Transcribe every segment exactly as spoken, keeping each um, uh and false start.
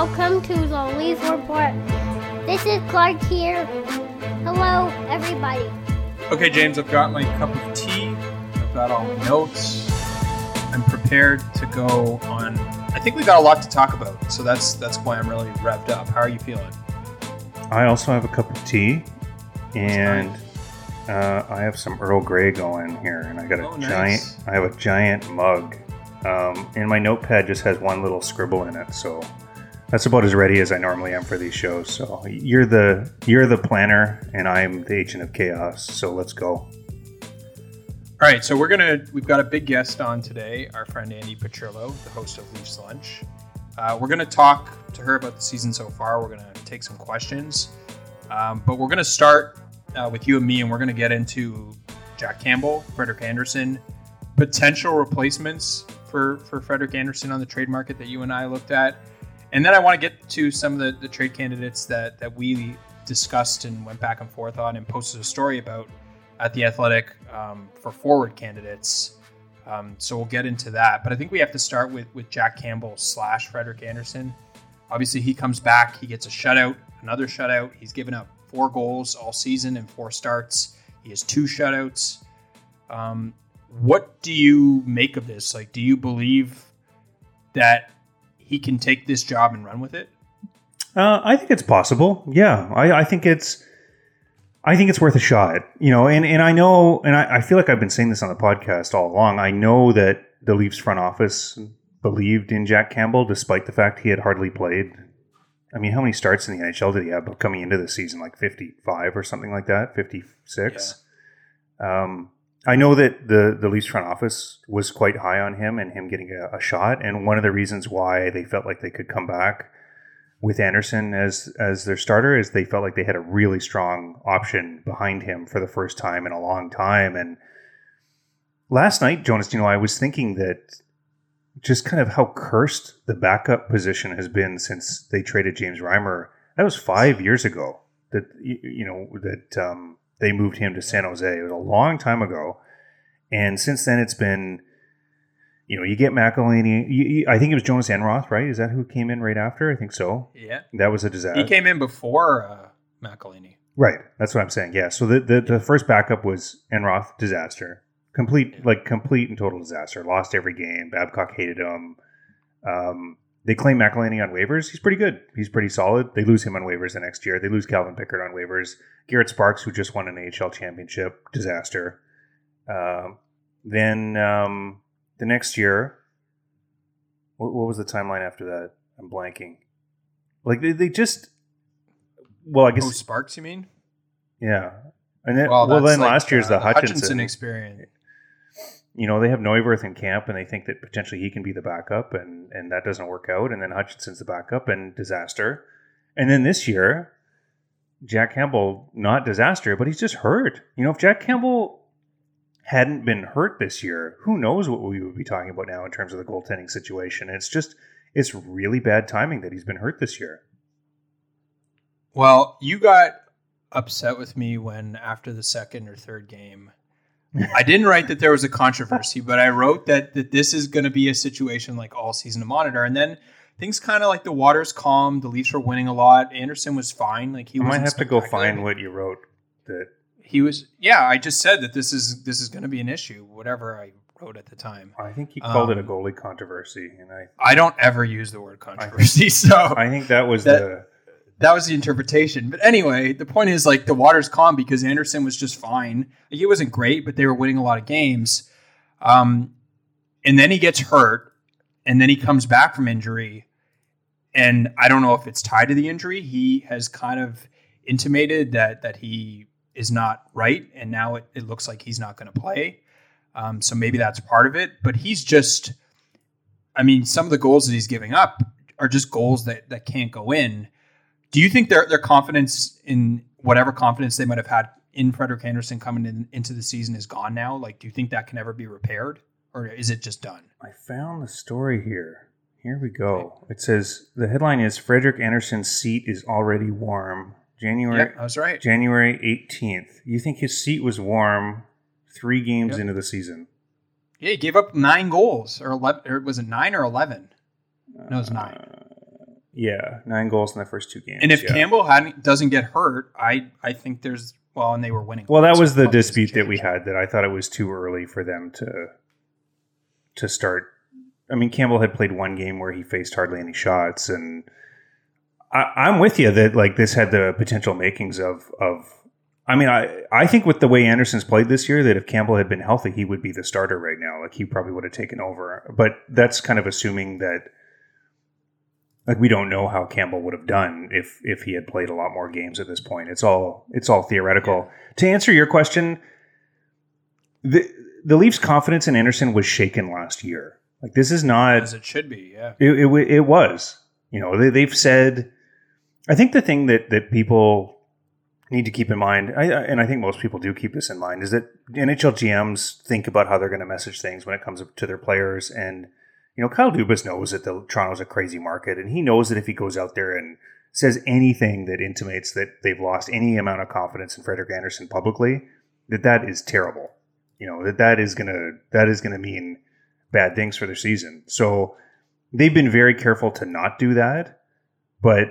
welcome to the Leaf Report. This is Clark here. Hello, everybody. Okay, James, I've got my cup of tea. I've got all my notes. I'm prepared to go on. I think we got a lot to talk about, so that's that's why I'm really revved up. How are you feeling? I also have a cup of tea, and uh, I have some Earl Grey going here, and I got a oh, giant. Nice. I have a giant mug, um, and my notepad just has one little scribble in it, so that's about as ready as I normally am for these shows. So you're the you're the planner, and I'm the agent of chaos. So let's go. All right, so we're gonna we've got a big guest on today, our friend Andy Petrillo, the host of Leafs Lunch. Uh, we're gonna talk to her about the season so far. We're gonna take some questions, um, but we're gonna start uh, with you and me, and we're gonna get into Jack Campbell, Frederik Andersen, potential replacements for for Frederik Andersen on the trade market that you and I looked at. And then I want to get to some of the, the trade candidates that, that we discussed and went back and forth on and posted a story about at The Athletic um, for forward candidates. Um, so we'll get into that. But I think we have to start with, with Jack Campbell slash Frederik Andersen. Obviously, he comes back. He gets a shutout, another shutout. He's given up four goals all season and four starts. He has two shutouts. Um, what do you make of this? Like, do you believe that he can take this job and run with it? Uh, I think it's possible. Yeah, I, I think it's. I think it's worth a shot. You know, and, and I know, and I, I feel like I've been saying this on the podcast all along. I know that the Leafs front office believed in Jack Campbell, despite the fact he had hardly played. I mean, how many starts in the N H L did he have coming into the season? Like fifty-five or something like that, fifty-six. Yeah. Um, I know that the, the Leafs front office was quite high on him and him getting a, a shot. And one of the reasons why they felt like they could come back with Andersen as as their starter is they felt like they had a really strong option behind him for the first time in a long time. And last night, Jonas, you know, I was thinking that just kind of how cursed the backup position has been since they traded James Reimer. That was five years ago that, you know, that um, they moved him to San Jose. It was a long time ago. And since then, it's been, you know, you get McElhinney. You, you, I think it was Jonas Enroth, right? Is that who came in right after? I think so. Yeah. That was a disaster. He came in before uh, McElhinney. Right. That's what I'm saying. Yeah. So the, the, the first backup was Enroth, disaster. Complete, yeah. like complete and total disaster. Lost every game. Babcock hated him. Um, they claim McElhinney on waivers. He's pretty good. He's pretty solid. They lose him on waivers the next year. They lose Calvin Pickard on waivers. Garrett Sparks, who just won an A H L championship, disaster. Uh, then um, the next year, what, what was the timeline after that? I'm blanking. Like they, they just, well, I guess oh, Sparks, you mean? Yeah, and then well, well then like, last year's uh, the Hutchinson. Hutchinson experience. You know, they have Neuwirth in camp, and they think that potentially he can be the backup, and, and that doesn't work out. And then Hutchinson's the backup, and disaster. And then this year, Jack Campbell, not disaster, but he's just hurt. You know, if Jack Campbell hadn't been hurt this year, who knows what we would be talking about now in terms of the goaltending situation. It's just, it's really bad timing that he's been hurt this year. Well, you got upset with me when after the second or third game, I didn't write that there was a controversy, but I wrote that, that this is going to be a situation like all season to monitor. And then things kind of like the waters calmed. The Leafs were winning a lot. Andersen was fine. Like he I might have to go spectacular. find what you wrote. That he was. Yeah, I just said that this is this is going to be an issue. Whatever I wrote at the time. I think he called um, it a goalie controversy, and I I don't ever use the word controversy. I think, so I think that was that, the. That was the interpretation. But anyway, the point is like the water's calm because Andersen was just fine. He wasn't great, but they were winning a lot of games. Um, and then he gets hurt, and then he comes back from injury. And I don't know if it's tied to the injury. He has kind of intimated that that he is not right, and now it, it looks like he's not going to play. Um, so maybe that's part of it. But he's just, I mean, some of the goals that he's giving up are just goals that, that can't go in. Do you think their their confidence in whatever confidence they might have had in Frederik Andersen coming in, into the season is gone now? Like, do you think that can ever be repaired, or is it just done? I found the story here. Here we go. It says the headline is Frederik Andersen's seat is already warm. January. Yep, I was right. January eighteenth. You think his seat was warm three games yep. into the season? Yeah, he gave up nine goals, or eleven, or was it nine or eleven? No, it was nine. Uh, Yeah, nine goals in the first two games. And if yeah. Campbell hadn't doesn't get hurt, I I think there's well, and they were winning. Well, that so was the probably doesn't dispute that change. we had. That I thought it was too early for them to to start. I mean, Campbell had played one game where he faced hardly any shots, and I, I'm with you that like this had the potential makings of of. I mean, I I think with the way Anderson's played this year, that if Campbell had been healthy, he would be the starter right now. Like he probably would have taken over. But that's kind of assuming that. Like we don't know how Campbell would have done if if he had played a lot more games at this point. It's all it's all theoretical. Yeah. To answer your question, the the Leafs' confidence in Anderson was shaken last year. Like this is not as it should be. Yeah, it it, it was. You know they, they've said. I think the thing that that people need to keep in mind, I, and I think most people do keep this in mind, is that N H L G Ms think about how they're going to message things when it comes to their players. And, you know, Kyle Dubas knows that the Toronto's a crazy market, and he knows that if he goes out there and says anything that intimates that they've lost any amount of confidence in Frederik Andersen publicly, that that is terrible. You know, that that is going to, that is going to mean bad things for their season. So they've been very careful to not do that, but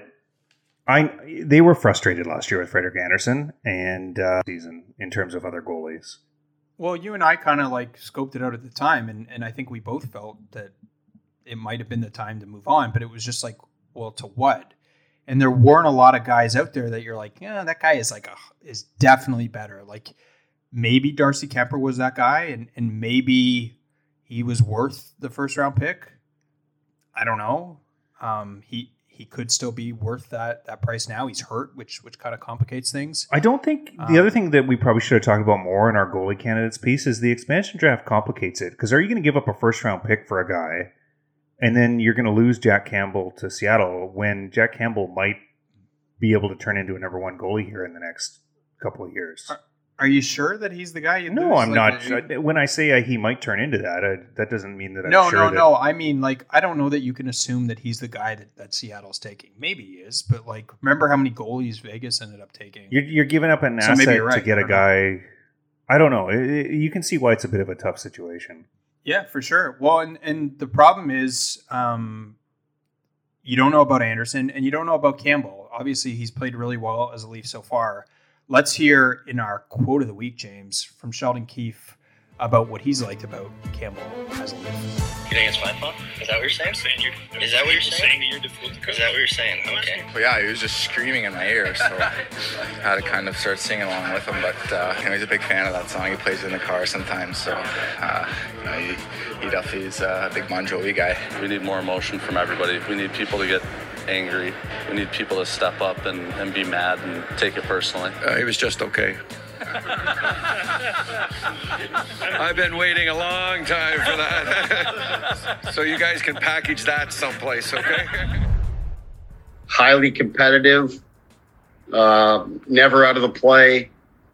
I they were frustrated last year with Frederik Andersen and uh, season in terms of other goalies. Well, you and I kind of like scoped it out at the time, and, and I think we both felt that it might have been the time to move on, but it was just like, well, to what? And there weren't a lot of guys out there that you're like, yeah, that guy is like a, is definitely better. Like maybe Darcy Kemper was that guy, and and maybe he was worth the first round pick. I don't know. Um, he. He could still be worth that that price now. He's hurt, which which kind of complicates things. I don't think the um, other thing that we probably should have talked about more in our goalie candidates piece is the expansion draft complicates it. Because are you going to give up a first round pick for a guy, and then you're going to lose Jack Campbell to Seattle when Jack Campbell might be able to turn into a number one goalie here in the next couple of years? Are, are you sure that he's the guy? You no, lose? I'm like, not. Uh, when I say uh, he might turn into that, uh, that doesn't mean that I'm no, sure. No, that, no, no. I mean, like, I don't know that you can assume that he's the guy that, that Seattle's taking. Maybe he is, but like, remember how many goalies Vegas ended up taking? You're, you're giving up an so asset right. to get a guy. I don't know. It, it, you can see why it's a bit of a tough situation. Yeah, for sure. Well, and, and the problem is, um, you don't know about Anderson and you don't know about Campbell. Obviously, he's played really well as a Leaf so far. Let's hear in our quote of the week, James, from Sheldon Keefe about what he's liked about Campbell as a Leaf. You think it's my fault? Is that what you're saying? saying you're, is that what you're saying? saying that you're difficult to coach? Is that what you're saying? Okay. Well, yeah, he was just screaming in my ear, so I had to kind of start singing along with him. But uh, you know, he's a big fan of that song. He plays it in the car sometimes, so uh, you know, he, he definitely is a big Bon Jovi guy. We need more emotion from everybody. We need people to get angry. We need people to step up and, and be mad and take it personally. Uh, he was just okay. I've been waiting a long time for that. So you guys can package that someplace, okay? Highly competitive, uh, never out of the play,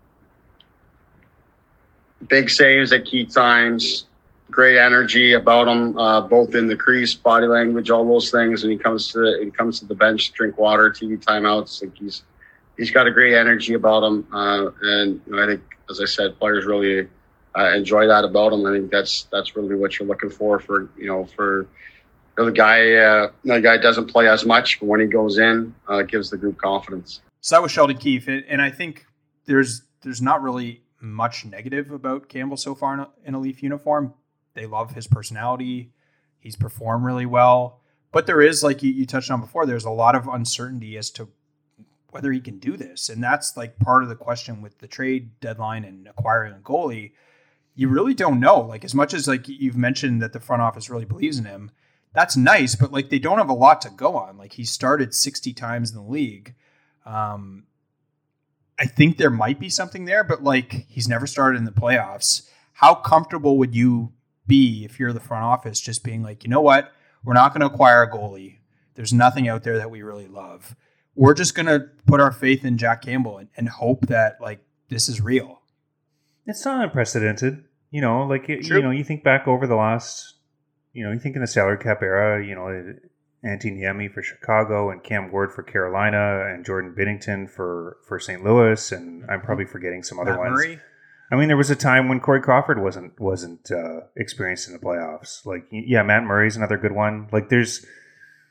big saves at key times, great energy about him, uh, both in the crease, body language, all those things. And he comes to the, he comes to the bench, drink water, T V timeouts. Like he's he's got a great energy about him, uh, and you know, I think, as I said, players really uh, enjoy that about him. I think that's that's really what you're looking for for you know for, for the guy. Uh, the guy doesn't play as much, but when he goes in, uh, it gives the group confidence. So that was Sheldon Keefe, and I think there's there's not really much negative about Campbell so far in a, in a Leaf uniform. They love his personality. He's performed really well. But there is, like you, you touched on before, there's a lot of uncertainty as to whether he can do this. And that's like part of the question with the trade deadline and acquiring a goalie. You really don't know. Like as much as like you've mentioned that the front office really believes in him, that's nice, but like they don't have a lot to go on. Like he started sixty times in the league. Um, I think there might be something there, but like he's never started in the playoffs. How comfortable would you be if you're the front office just being like, you know what, we're not going to acquire a goalie. There's nothing out there that we really love. We're just going to put our faith in Jack Campbell and, and hope that like this is real. It's not unprecedented. You know, like, it, True. you know, you think back over the last, you know, you think in the salary cap era, you know, Antti Niemi for Chicago and Cam Ward for Carolina and Jordan Binnington for, for Saint Louis. And I'm probably forgetting some other Matt ones. Murray. I mean, there was a time when Corey Crawford wasn't wasn't uh, experienced in the playoffs. Like, yeah, Matt Murray's another good one. Like, there's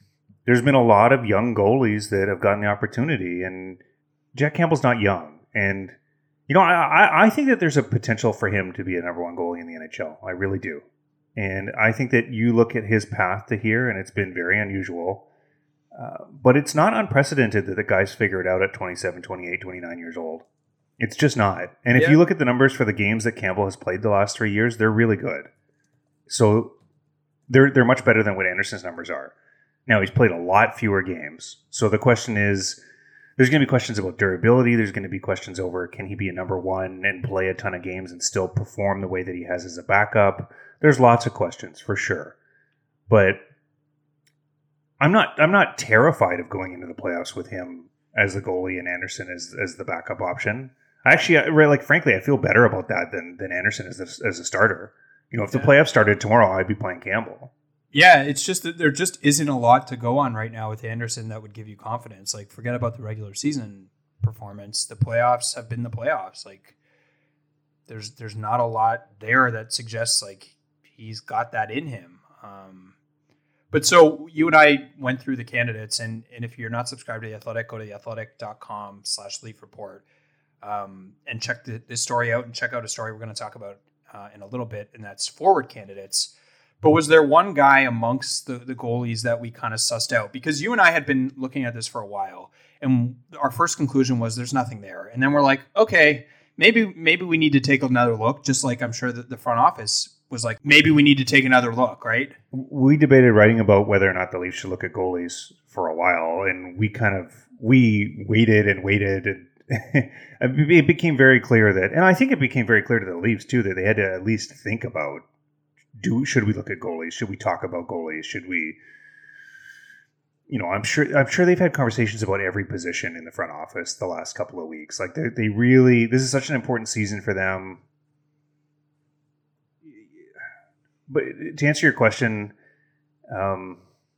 there's been a lot of young goalies that have gotten the opportunity, and Jack Campbell's not young. And, you know, I, I think that there's a potential for him to be a number one goalie in the N H L. I really do. And I think that you look at his path to here, and it's been very unusual. Uh, but it's not unprecedented that the guys figure it out at twenty-seven, twenty-eight, twenty-nine years old. It's just not. And if Yeah. you look at the numbers for the games that Campbell has played the last three years, they're really good. So they're they're much better than what Anderson's numbers are. Now, he's played a lot fewer games. So the question is, there's going to be questions about durability. There's going to be questions over, can he be a number one and play a ton of games and still perform the way that he has as a backup? There's lots of questions for sure. But I'm not I'm not terrified of going into the playoffs with him as the goalie and Anderson as as the backup option. Actually, I, like frankly, I feel better about that than than Anderson as a, as a starter. You know, if the Yeah. playoffs started tomorrow, I'd be playing Campbell. Yeah, it's just that there just isn't a lot to go on right now with Anderson that would give you confidence. Like, forget about the regular season performance. The playoffs have been the playoffs. Like, there's there's not a lot there that suggests like he's got that in him. Um, but so you and I went through the candidates, and and if you're not subscribed to The Athletic, go to theathletic.com slash Leaf Report um, and check the, this story out, and check out a story we're going to talk about uh, in a little bit, and that's forward candidates. But was there one guy amongst the, the goalies that we kind of sussed out? Because you and I had been looking at this for a while, and our first conclusion was there's nothing there. And then we're like, okay, maybe maybe we need to take another look, just like I'm sure that the front office was like, maybe we need to take another look, right? We debated writing about whether or not the Leafs should look at goalies for a while, and we kind of we waited and waited, and it became very clear that, and I think it became very clear to the Leafs too, that they had to at least think about, do should we look at goalies? Should we talk about goalies? Should we, you know, I'm sure I'm sure they've had conversations about every position in the front office the last couple of weeks. Like they they really, this is such an important season for them. But to answer your question, um,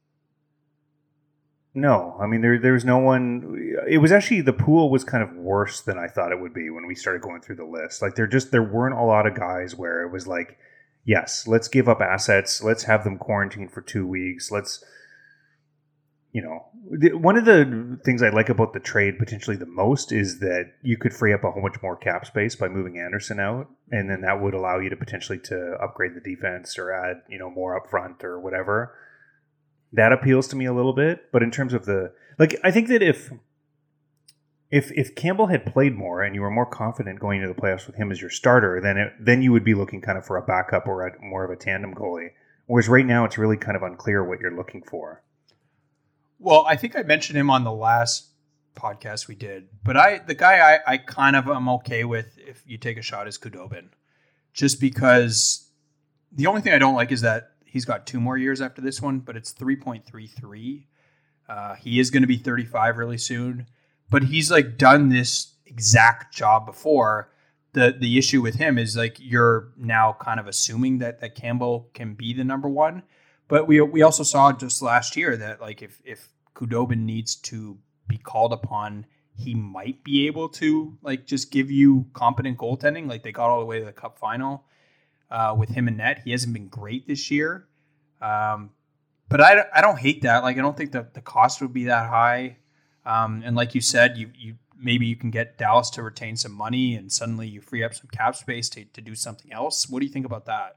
no, I mean, there there's no one. It was actually, the pool was kind of worse than I thought it would be when we started going through the list. Like there just, there weren't a lot of guys where it was like, yes, let's give up assets. Let's have them quarantined for two weeks. Let's, you know, the, one of the things I like about the trade potentially the most is that you could free up a whole bunch more cap space by moving Anderson out. And then that would allow you to potentially to upgrade the defense or add, you know, more up front or whatever. That appeals to me a little bit. But in terms of the, like, I think that if, If if Campbell had played more and you were more confident going into the playoffs with him as your starter, then it, then you would be looking kind of for a backup or a, more of a tandem goalie. Whereas right now it's really kind of unclear what you're looking for. Well, I think I mentioned him on the last podcast we did, but I the guy I, I kind of am okay with if you take a shot is Khudobin, just because the only thing I don't like is that he's got two more years after this one, but it's three point three three. Uh, he is going to be thirty-five really soon. But he's like done this exact job before. The the issue with him is like you're now kind of assuming that, that Campbell can be the number one. But we we also saw just last year that like if if Khudobin needs to be called upon, he might be able to like just give you competent goaltending. Like they got all the way to the Cup final uh, with him and net. He hasn't been great this year. Um, but I, I don't hate that. Like I don't think that the cost would be that high. Um, and like you said, you you maybe you can get Dallas to retain some money, and suddenly you free up some cap space to, to do something else. What do you think about that?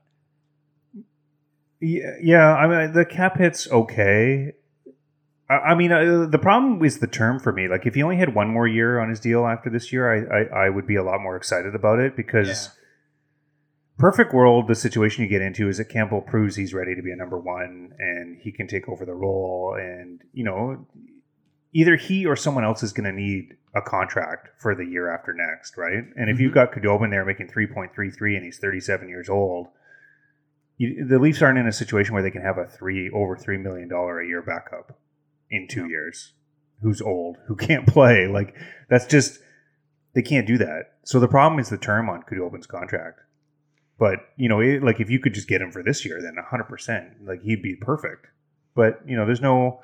Yeah, yeah. I mean, the cap hit's okay. I, I mean, uh, the problem is the term for me. Like, if he only had one more year on his deal after this year, I I, I would be a lot more excited about it because. Yeah. Perfect world, the situation you get into is that Campbell proves he's ready to be a number one and he can take over the role, and you know. Either he or someone else is going to need a contract for the year after next, right? And if mm-hmm. you've got Khudobin there making three point three three and he's thirty-seven years old, you, the Leafs aren't in a situation where they can have a three over three million dollars a year backup in two yeah. years who's old, who can't play. Like, that's just, they can't do that. So the problem is the term on Khudobin's contract. But, you know, it, like if you could just get him for this year, then one hundred percent, like he'd be perfect. But, you know, there's no...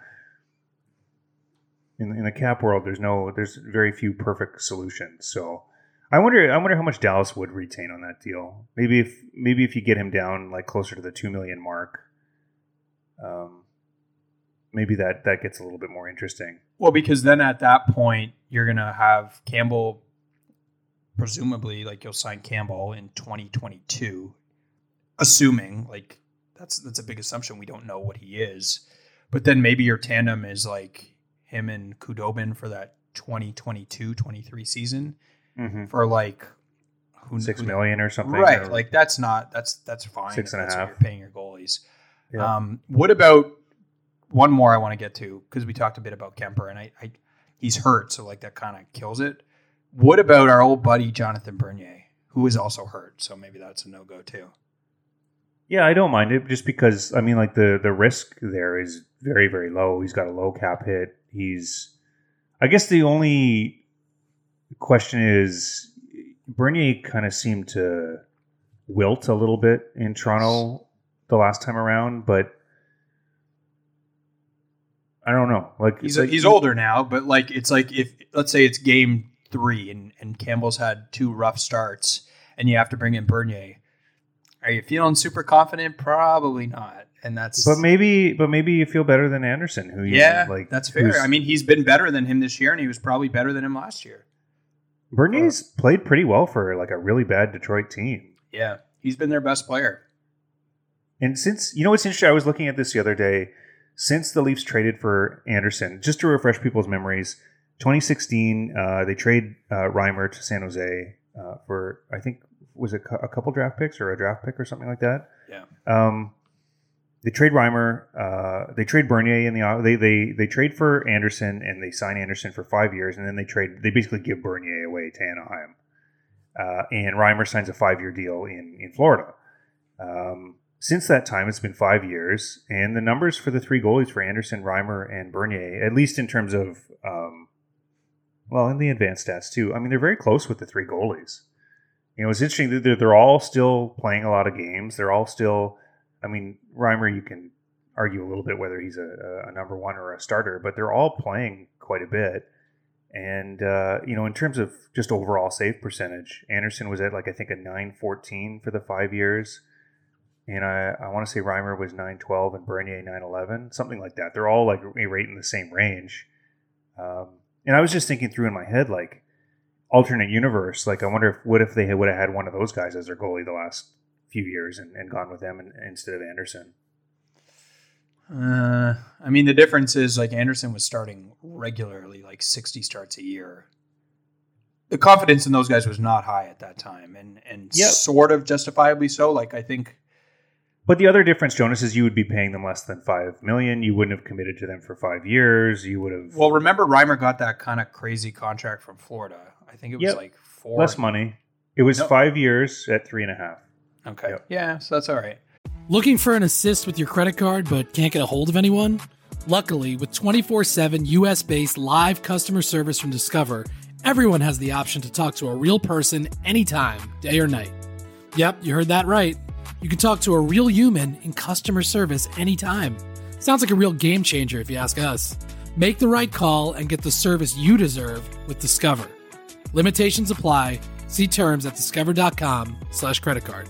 In, in the cap world, there's no, there's very few perfect solutions. So, I wonder, I wonder how much Dallas would retain on that deal. Maybe if, maybe if you get him down like closer to the two million mark, um, maybe that, that gets a little bit more interesting. Well, because then at that point, you're going to have Campbell, presumably, like you'll sign Campbell in twenty twenty-two, assuming, like, that's that's a big assumption. We don't know what he is. But then maybe your tandem is like him and Khudobin for that twenty twenty-two twenty-three season Mm-hmm. for like who, Six who, million or something. right? Or, like that's not that's that's fine. Six and a that's half. what you're paying your goalies. Yeah. Um, what about one more I want to get to because we talked a bit about Kemper and I, I he's hurt, so like that kind of kills it. What about our old buddy Jonathan Bernier, who is also hurt? So maybe that's a no go too. Yeah, I don't mind it just because, I mean, like the, the risk there is very, very low. He's got a low cap hit. He's, I guess the only question is Bernier kind of seemed to wilt a little bit in Toronto the last time around, but I don't know. Like He's like, he's older now, but like it's like if let's say it's game three and, and Campbell's had two rough starts and you have to bring in Bernier. Are you feeling super confident? Probably not. And that's But maybe, but maybe you feel better than Anderson, who you yeah, like. that's fair. I mean, he's been better than him this year, and he was probably better than him last year. Bernier's uh, played pretty well for like a really bad Detroit team. Yeah, he's been their best player. And since you know what's interesting, I was looking at this the other day. Since the Leafs traded for Anderson, just to refresh people's memories, twenty sixteen uh, they trade uh, Reimer to San Jose uh, for I think. Was it a couple draft picks or a draft pick or something like that? Yeah. Um, they trade Reimer. Uh, they trade Bernier in the they they they trade for Anderson and they sign Anderson for five years and then they trade they basically give Bernier away to Anaheim. Uh, and Reimer signs a five year deal in in Florida. Um, since that time, it's been five years, and the numbers for the three goalies for Anderson, Reimer, and Bernier, at least in terms of um, well, in the advanced stats too. I mean, they're very close with the three goalies. You know, it's interesting that they're, they're all still playing a lot of games. They're all still, I mean, Reimer, you can argue a little bit whether he's a, a number one or a starter, but they're all playing quite a bit. And, uh, you know, in terms of just overall save percentage, Anderson was at like, I think a nine fourteen for the five years. And I, I want to say Reimer was nine twelve and Bernier nine eleven, something like that. They're all like right in the same range. Um, and I was just thinking through in my head, like, alternate universe, like I wonder if what if they would have had one of those guys as their goalie the last few years and, and gone with them in, instead of Anderson. Uh, I mean, the difference is like Anderson was starting regularly, like sixty starts a year. The confidence in those guys was not high at that time, and and yep. sort of justifiably so. Like I think. But the other difference, Jonas, is you would be paying them less than five million. You wouldn't have committed to them for five years. You would have. Well, remember Reimer got that kind of crazy contract from Florida. I think it was yep. like four less money. It was no. five years at three and a half. Okay. Yep. Yeah, so that's all right. Looking for an assist with your credit card but can't get a hold of anyone? Luckily, with twenty-four seven U S-based live customer service from Discover, everyone has the option to talk to a real person anytime, day or night. Yep, you heard that right. You can talk to a real human in customer service anytime. Sounds like a real game changer if you ask us. Make the right call and get the service you deserve with Discover. Limitations apply. See terms at discover.com slash credit card.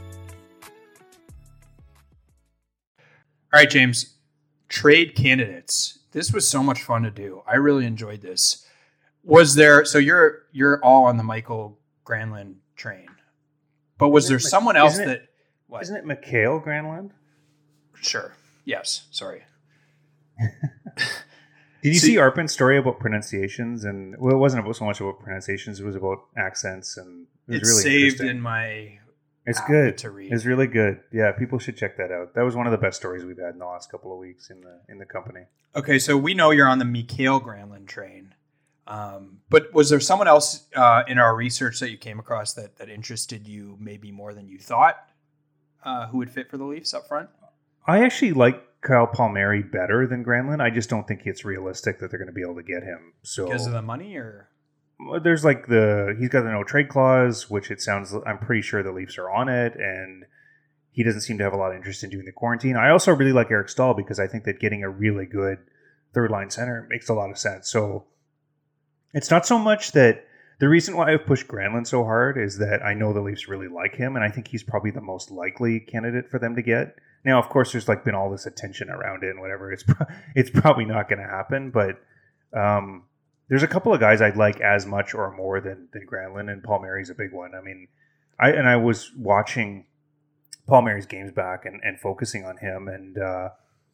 All right, James. Trade candidates. This was so much fun to do. I really enjoyed this. Was there, so you're you're all on the Michael Granlund train, but was there someone else isn't it, that, what? Isn't it Mikhail Granlund? Sure. Yes. Sorry. Did you so, see Arpin's story about pronunciations? And well, it wasn't about so much about pronunciations; it was about accents, and it was it's really saved interesting. in my. It's good to read. It's really good. Yeah, people should check that out. That was one of the best stories we've had in the last couple of weeks in the in the company. Okay, so we know you're on the Mikhail Granlund train, um, but was there someone else uh, in our research that you came across that that interested you maybe more than you thought, uh, who would fit for the Leafs up front? I actually like Kyle Palmieri better than Granlund. I just don't think it's realistic that they're going to be able to get him. So because of the money, or there's like the he's got the no trade clause, which it sounds I'm pretty sure the Leafs are on it, and he doesn't seem to have a lot of interest in doing the quarantine. I also really like Eric Stahl because I think that getting a really good third line center makes a lot of sense. So it's not so much that The reason why I've pushed Granlund so hard is that I know the Leafs really like him, and I think he's probably the most likely candidate for them to get. Now, of course, there's like been all this attention around it and whatever. It's pro- it's probably not going to happen, but um, there's a couple of guys I'd like as much or more than than Granlund, and Palmieri's a big one. I mean, I and I was watching Palmieri's games back and, and focusing on him, and uh,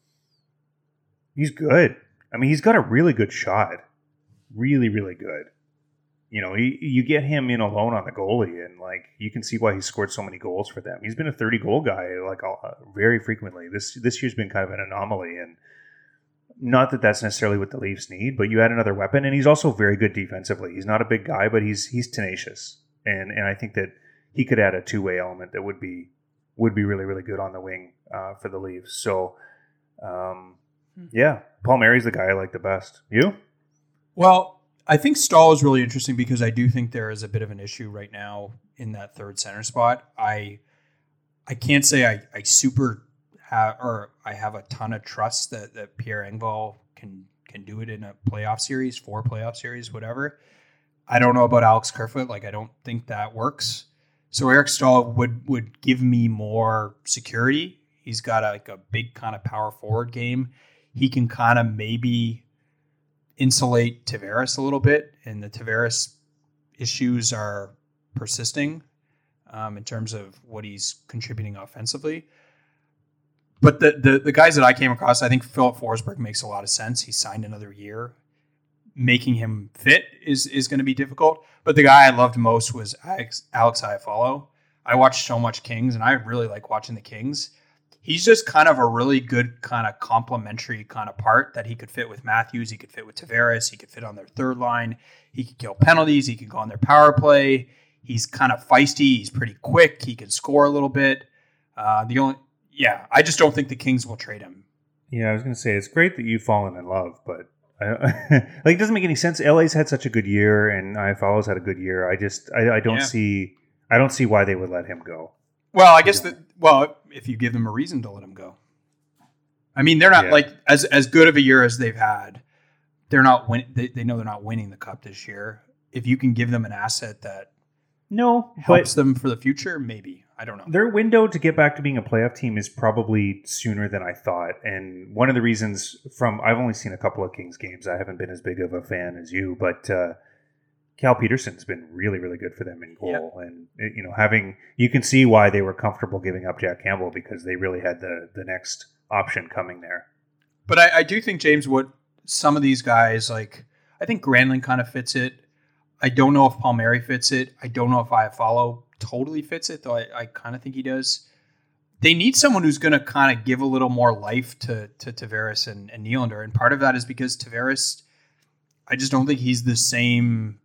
he's good. I mean, he's got a really good shot, really, really good. You know, he, you get him in alone on the goalie, and like you can see why he scored so many goals for them. He's been a thirty goal guy like uh, very frequently. This this year's been kind of an anomaly, and not that that's necessarily what the Leafs need, but you add another weapon, and he's also very good defensively. He's not a big guy, but he's he's tenacious, and and I think that he could add a two way element that would be would be really really good on the wing uh, for the Leafs. So, um, yeah, Palmieri's the guy I like the best. You? Well, I think Stahl is really interesting because I do think there is a bit of an issue right now in that third center spot. I I can't say I, I super have or I have a ton of trust that, that Pierre Engvall can can do it in a playoff series, four playoff series, whatever. I don't know about Alex Kerfoot. Like, I don't think that works. So Eric Stahl would would give me more security. He's got a, like a big kind of power forward game. He can kind of maybe insulate Tavares a little bit, and the Tavares issues are persisting um, in terms of what he's contributing offensively. But the, the the guys that I came across, I think Philip Forsberg makes a lot of sense. He signed another year. Making him fit is is going to be difficult. But the guy I loved most was Alex, Alex Iafallo. I watched so much Kings, and I really like watching the Kings. He's just kind of a really good kind of complementary kind of part that he could fit with Matthews. He could fit with Tavares. He could fit on their third line. He could kill penalties. He could go on their power play. He's kind of feisty. He's pretty quick. He can score a little bit. Uh, the only, yeah, I just don't think the Kings will trade him. Yeah, I was going to say, it's great that you've fallen in love, but I, like, it doesn't make any sense. L A's had such a good year, and Iafallo's had a good year. I just, I, I don't Yeah. see, I don't see why they would let him go. Well, I guess that, well, if you give them a reason to let him go. I mean, they're not Yeah. like as as good of a year as they've had. They're not win. They, they know they're not winning the cup this year. If you can give them an asset that No, helps but them for the future, maybe. I don't know. their window to get back to being a playoff team is probably sooner than I thought. And one of the reasons from, I've only seen a couple of Kings games. I haven't been as big of a fan as you, but uh, Cal Peterson's been really, really good for them in goal. Yep. And, you know, having, you can see why they were comfortable giving up Jack Campbell, because they really had the, the next option coming there. But I, I do think, James, what some of these guys, like, I think Granlund kind of fits it. I don't know if Palmieri fits it. I don't know if Iafallo totally fits it, though I, I kind of think he does. They need someone who's going to kind of give a little more life to, to Tavares and, and Nylander. And part of that is because Tavares, I just don't think he's the same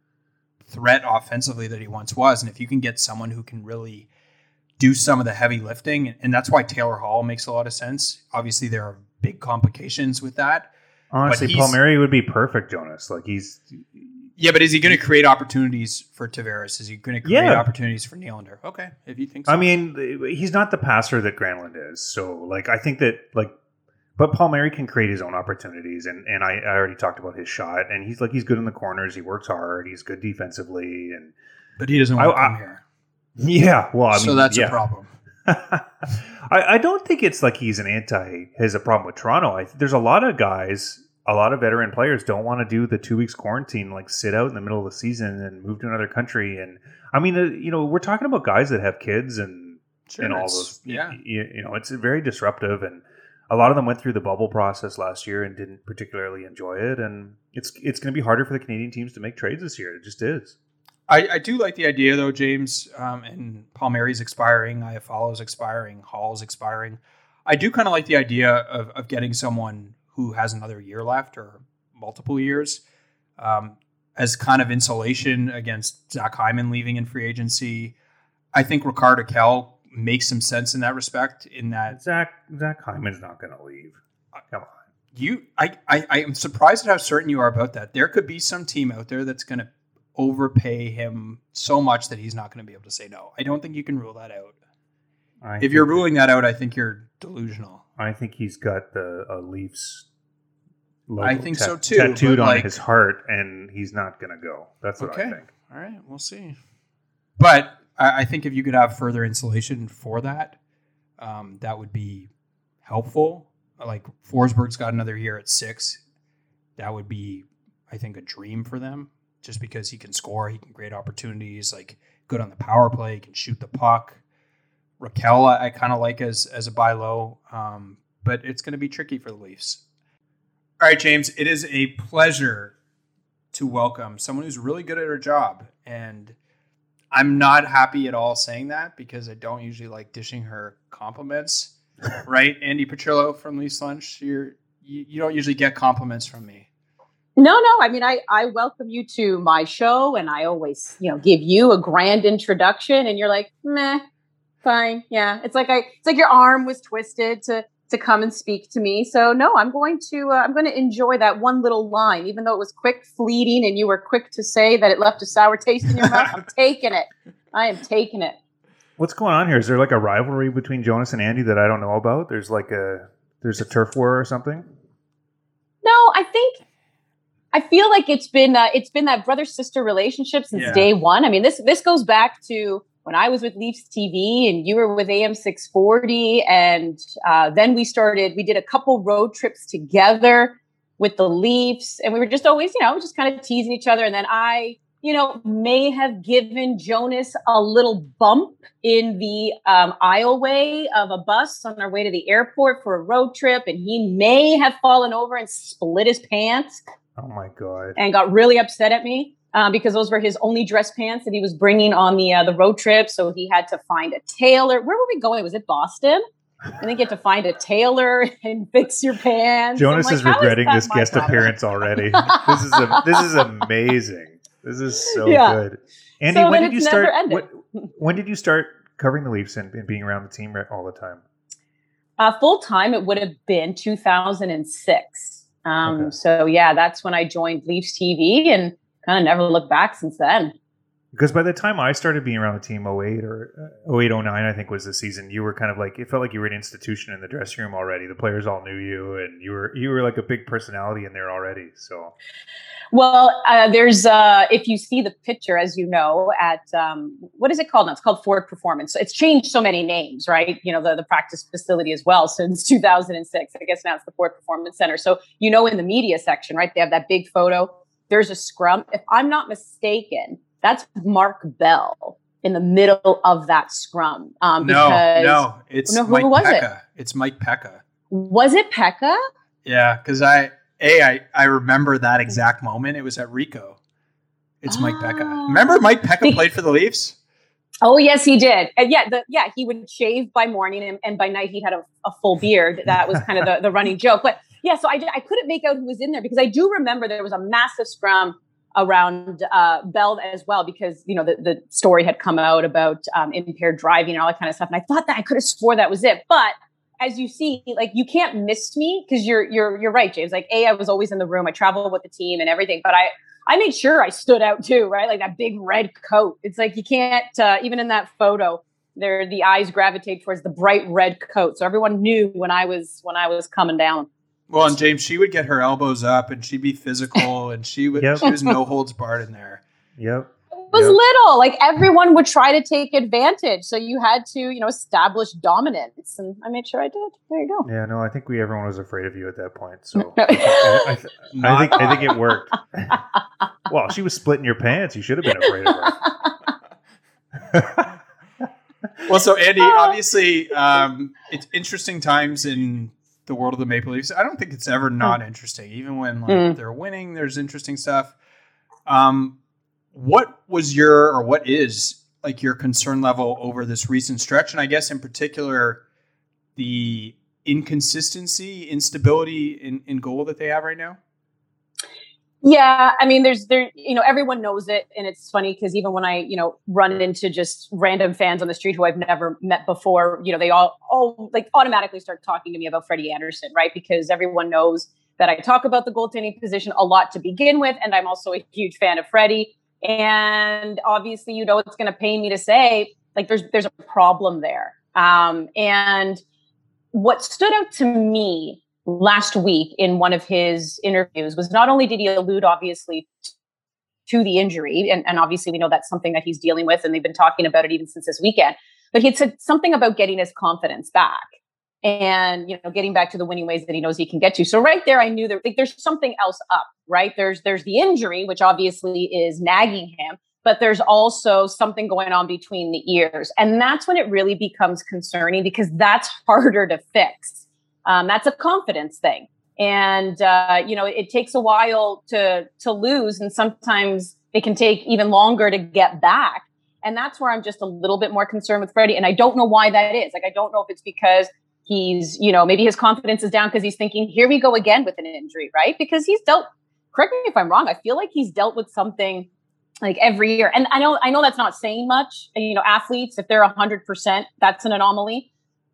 threat offensively that he once was. And if you can get someone who can really do some of the heavy lifting, and that's why Taylor Hall makes a lot of sense. Obviously, there are big complications with that. Honestly, Palmieri would be perfect, Jonas. Like, he's... Yeah, but is he going to create opportunities for Tavares? Is he going to create Yeah. opportunities for Nylander? Okay, if you think so. I mean, he's not the passer that Granlund is. So, like, I think that, like, but Palmieri can create his own opportunities. And, and I, I already talked about his shot. And he's, like, he's good in the corners. He works hard. He's good defensively. And But he doesn't want to I- come I- here. Yeah, well, I mean, so that's yeah. a problem. I, I don't think it's like he's an anti, has a problem with Toronto. I, there's a lot of guys, a lot of veteran players don't want to do the two weeks quarantine, like sit out in the middle of the season and move to another country. And I mean, uh, you know, we're talking about guys that have kids and, Sure, and all it's- those, yeah. you, you know, it's very disruptive. And a lot of them went through the bubble process last year and didn't particularly enjoy it. And it's, it's going to be harder for the Canadian teams to make trades this year. It just is. I, I do like the idea, though, James, um, and Palmieri's expiring, Iafallo's expiring, Hall's expiring. I do kind of like the idea of, of getting someone who has another year left or multiple years um, as kind of insulation against Zach Hyman leaving in free agency. I think Rickard Rakell makes some sense in that respect, in that Zach, Zach Hyman's not going to leave. Come on. you, I, I, I am surprised at how certain you are about that. There could be some team out there that's going to overpay him so much that he's not going to be able to say no. I don't think you can rule that out. I If you're think- ruling that out, I think you're delusional. I think he's got the uh, Leafs logo I think ta- so too, tattooed but, on like- his heart, and he's not going to go. That's what Okay. I think. All right, we'll see. But I, I think if you could have further insulation for that, um, that would be helpful. Like Forsberg's got another year at six. That would be, I think, a dream for them. Just because he can score, he can create opportunities, like good on the power play, he can shoot the puck. Raquel, I, I kind of like as as a buy low, um, but it's going to be tricky for the Leafs. All right, James, it is a pleasure to welcome someone who's really good at her job. And I'm not happy at all saying that because I don't usually like dishing her compliments. Right, Andy Petrillo from Leafs Lunch? You're, you, you don't usually get compliments from me. No, no. I mean, I, I welcome you to my show and I always, you know, give you a grand introduction and you're like, meh, fine. Yeah. It's like I, it's like your arm was twisted to to come and speak to me. So no, I'm going to, uh, I'm going to enjoy that one little line, even though it was quick, fleeting, and you were quick to say that it left a sour taste in your mouth. I'm taking it. I am taking it. What's going on here? Is there like a rivalry between Jonas and Andy that I don't know about? There's like a, there's a turf war or something? No, I think, I feel like it's been, uh, it's been that brother-sister relationship since Yeah. day one. I mean, this, this goes back to when I was with Leafs T V and you were with A M six forty. And uh, then we started, we did a couple road trips together with the Leafs. And we were just always, you know, just kind of teasing each other. And then I, you know, may have given Jonas a little bump in the um, aisleway of a bus on our way to the airport for a road trip. And he may have fallen over and split his pants Oh my God. and got really upset at me. Um, because those were his only dress pants that he was bringing on the uh, the road trip. So he had to find a tailor. Where were we going? Was it Boston? I think you have to find a tailor and fix your pants. Jonas I'm like, is how regretting that this my guest problem? appearance already. This is a, this is amazing. This is so Yeah. good. Andy, So when then did you it's start? never ended. What, when did you start covering the Leafs and, and being around the team all the time? Uh, full time, it would have been two thousand six. Um, Okay. So yeah, that's when I joined Leafs T V and kind of never looked back since then. Because by the time I started being around the team, oh eight or oh eight, oh nine, I think was the season, you were kind of like, it felt like you were an institution in the dressing room already. The players all knew you, and you were you were like a big personality in there already. So Well, uh, there's, uh, if you see the picture, as you know, at, um, what is it called now? It's called Ford Performance. So it's changed so many names, right? You know, the, the practice facility as well since two thousand six. I guess now it's the Ford Performance Center. So, you know, in the media section, right, they have that big photo. There's a scrum. If I'm not mistaken, that's Mark Bell in the middle of that scrum. Um, No, because, no, it's No, who Mike was it? Pekka. It's Mike Pekka. Was it Pekka? Yeah, because I, A, I, I remember that exact moment. It was at Rico. It's Mike Pekka. Ah. Remember Mike Pekka played for the Leafs? Oh, yes, he did. And yeah, the, yeah, he would shave by morning and, and by night he had a, a full beard. That was kind of the, the running joke. But yeah, so I, I couldn't make out who was in there because I do remember there was a massive scrum around uh, Bell as well because, you know, the, the story had come out about um, impaired driving and all that kind of stuff. And I thought that I could have swore that was it. But as you see, like, you can't miss me because you're you're you're right, James. Like, A, I was always in the room. I traveled with the team and everything, but I I made sure I stood out too, right? Like that big red coat. It's like you can't uh, even in that photo, there the eyes gravitate towards the bright red coat. So everyone knew when I was when I was coming down. Well, and James, she would get her elbows up and she'd be physical and she would Yep. she was no holds barred in there. yep. It was Yep. little, like everyone would try to take advantage. So you had to, you know, establish dominance. And I made sure I did. There you go. Yeah, no, I think we everyone was afraid of you at that point. So I, think- I, I, th- I think I think it worked. Well, she was splitting your pants. You should have been afraid of her. Well, so Andy, obviously, um, it's interesting times in the world of the Maple Leafs. I don't think it's ever not interesting. Even when like Mm. they're winning, there's interesting stuff. Um, what was your or what is like your concern level over this recent stretch? And I guess in particular, the inconsistency, instability in, in goal that they have right now? Yeah, I mean, there's there, you know, everyone knows it, and it's funny because even when I, you know, run into just random fans on the street who I've never met before, you know, they all, all like automatically start talking to me about Freddie Anderson, right? Because everyone knows that I talk about the goaltending position a lot to begin with, and I'm also a huge fan of Freddie. And obviously, you know, it's going to pain me to say, like, there's there's a problem there. Um, and what stood out to me last week in one of his interviews was not only did he allude, obviously, to the injury, and, and obviously we know that's something that he's dealing with, and they've been talking about it even since this weekend, but he had said something about getting his confidence back and, you know, getting back to the winning ways that he knows he can get to. So right there, I knew that like, there's something else up, right? There's, there's the injury, which obviously is nagging him, but there's also something going on between the ears. And that's when it really becomes concerning because that's harder to fix. Um, that's a confidence thing. And, uh, you know, it, it takes a while to, to lose. And sometimes it can take even longer to get back. And that's where I'm just a little bit more concerned with Freddie. And I don't know why that is. Like, I don't know if it's because he's, you know, maybe his confidence is down because he's thinking, here we go again with an injury, right? Because he's dealt, correct me if I'm wrong, I feel like he's dealt with something like every year. And I know, I know that's not saying much. And, you know, athletes, if they're one hundred percent, that's an anomaly.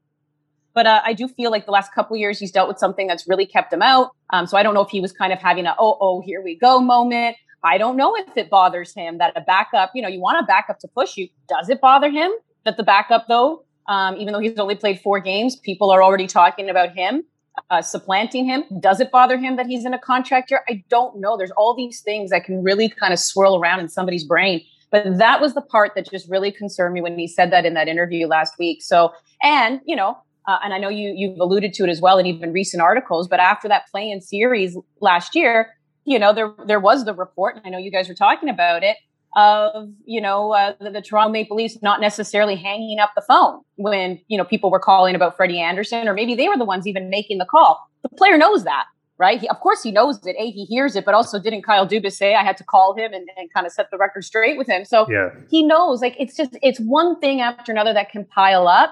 But uh, I do feel like the last couple of years he's dealt with something that's really kept him out. Um, so I don't know if he was kind of having a, oh, oh, here we go moment. I don't know if it bothers him that a backup, you know, you want a backup to push you. Does it bother him that the backup, though, um, even though he's only played four games, people are already talking about him, uh, supplanting him? Does it bother him that he's in a contract year? I don't know. There's all these things that can really kind of swirl around in somebody's brain. But that was the part that just really concerned me when he said that in that interview last week. So, and, you know, Uh, and I know you, you've alluded to it as well in even recent articles, but after that play-in series last year, you know, there there was the report, and I know you guys were talking about it, of, you know, uh, the, the Toronto Maple Leafs not necessarily hanging up the phone when, you know, people were calling about Freddie Anderson, or maybe they were the ones even making the call. The player knows that, right? He, of course he knows it. A, he hears it, but also didn't Kyle Dubas say, I had to call him and, and kind of set the record straight with him. So yeah. He knows, like, it's just, it's one thing after another that can pile up.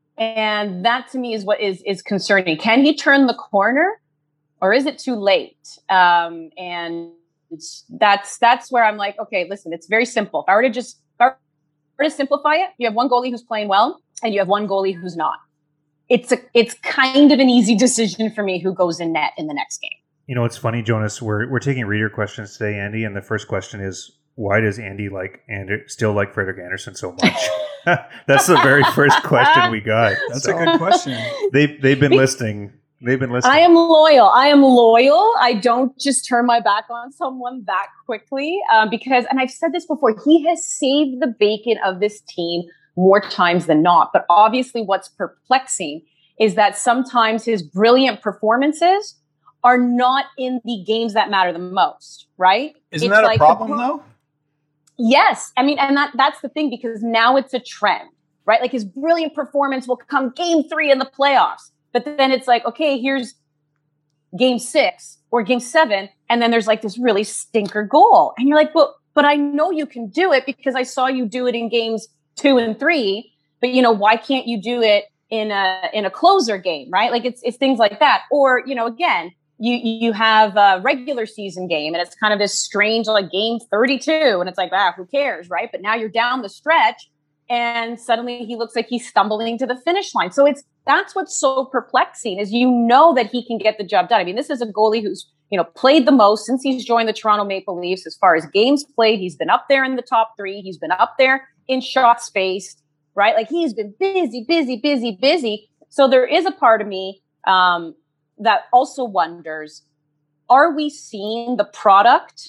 And that to me is what is is concerning. Can he turn the corner, or is it too late? Um, and it's, that's that's where I'm like, okay, listen, it's very simple. If I were to just if I were to simplify it, you have one goalie who's playing well, and you have one goalie who's not. It's a it's kind of an easy decision for me who goes in net in the next game. You know, it's funny, Jonas. We're we're taking reader questions today, Andy, and the first question is, why does Andy like Ander- still like Frederik Andersen so much? That's the very first question we got. That's so a good question. They they've been listening. They've been listening. I am loyal. I am loyal. I don't just turn my back on someone that quickly um, because, and I've said this before, he has saved the bacon of this team more times than not. But obviously, what's perplexing is that sometimes his brilliant performances are not in the games that matter the most. Right? Isn't it's that a like problem the, though? Yes. I mean, and that that's the thing, because now it's a trend, right? Like his brilliant performance will come game three in the playoffs. But then it's like, okay, here's game six or game seven. And then there's like this really stinker goal. And you're like, well, but I know you can do it because I saw you do it in games two and three. But, you know, why can't you do it in a in a closer game, right? Like it's it's things like that. Or, you know, again, You you have a regular season game and it's kind of this strange like game thirty-two and it's like, ah, who cares, right? But now you're down the stretch and suddenly he looks like he's stumbling to the finish line. So it's that's what's so perplexing is you know that he can get the job done. I mean, this is a goalie who's, you know, played the most since he's joined the Toronto Maple Leafs as far as games played. He's been up there in the top three. He's been up there in shots faced, right? Like he's been busy, busy, busy, busy. So there is a part of me um, that also wonders, are we seeing the product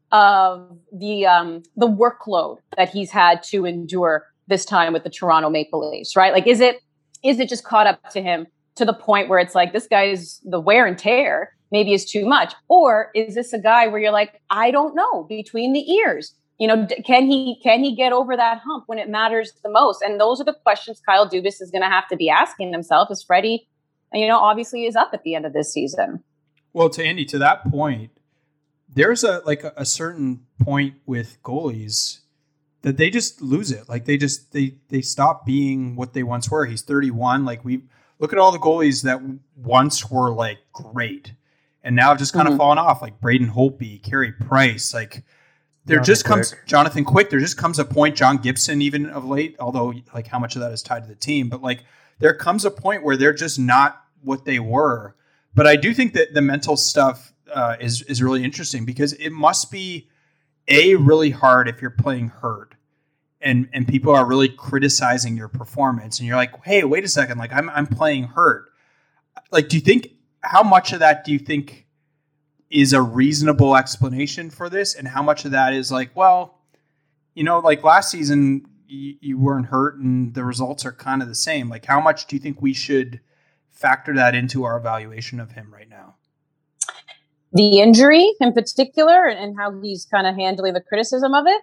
of the um, the workload that he's had to endure this time with the Toronto Maple Leafs, right? Like, is it is it just caught up to him to the point where it's like, this guy's, the wear and tear maybe is too much? Or is this a guy where you're like, I don't know, between the ears, you know, can he can he get over that hump when it matters the most? And those are the questions Kyle Dubas is going to have to be asking himself as Freddie, you know, obviously is up at the end of this season. Well, to Andy, to that point, there's a like a, a certain point with goalies that they just lose it. Like they just they they stop being what they once were. He's thirty-one. Like we look at all the goalies that once were like great, and now have just kind mm-hmm. of fallen off. Like Braden Holtby, Carey Price. Like there Jonathan just comes Quick. Jonathan Quick. There just comes a point. John Gibson, even of late. Although like how much of that is tied to the team, but like there comes a point where they're just not what they were. But I do think that the mental stuff uh, is is really interesting because it must be a really hard if you're playing hurt and and people are really criticizing your performance and you're like, hey, wait a second, like I'm I'm playing hurt. Like, do you think how much of that do you think is a reasonable explanation for this, and how much of that is like, well, you know, like last season you, you weren't hurt and the results are kind of the same. Like, how much do you think we should factor that into our evaluation of him right now? The injury in particular, and how he's kind of handling the criticism of it.